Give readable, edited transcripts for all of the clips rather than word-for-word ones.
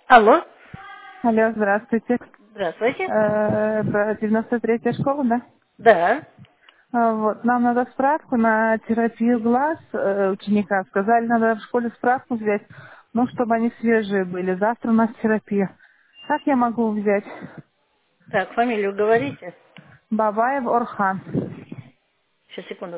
Алло, Алло, здравствуйте. здравствуйте. 93-я школа, да? Да. Вот, нам надо справку на терапию глаз ученика. Сказали, надо в школе справку взять, ну, чтобы они свежие были. Завтра у нас терапия. Как я могу взять? Так, фамилию говорите. Бабаев Орхан. Сейчас, секунду.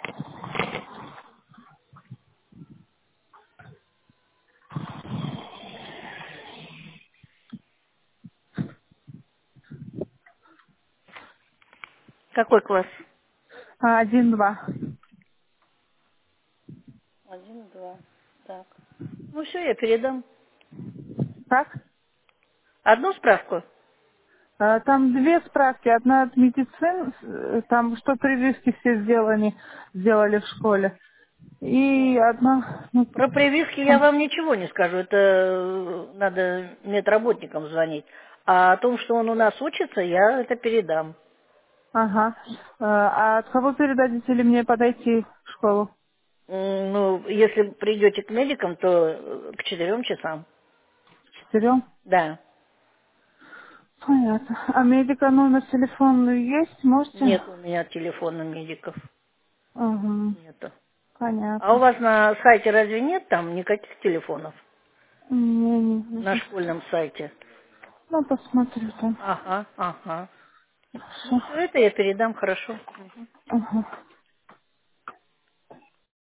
Какой класс? 1-2. Один, два. Так. Ну все, я передам. Как? Одну справку? Там две справки. Одна от медицины, там что прививки все сделали в школе. И одна, ну, Про прививки я там. вам ничего не скажу. Это надо медработникам звонить. А о том, что он у нас учится, я это передам. Ага. А от кого передадите или мне подойти в школу? Ну, если придете к медикам, то к 4 часам. Четырем? Да. Понятно. А медика номер телефона есть? Можете? Нет у меня телефона медиков. Ага. Нету. А у Понятно. вас на сайте разве нет там никаких телефонов? Не На вижу. школьном сайте. Ну, посмотрю там. Ага, ага. Ну, Хорошо. все это я передам хорошо. Ага.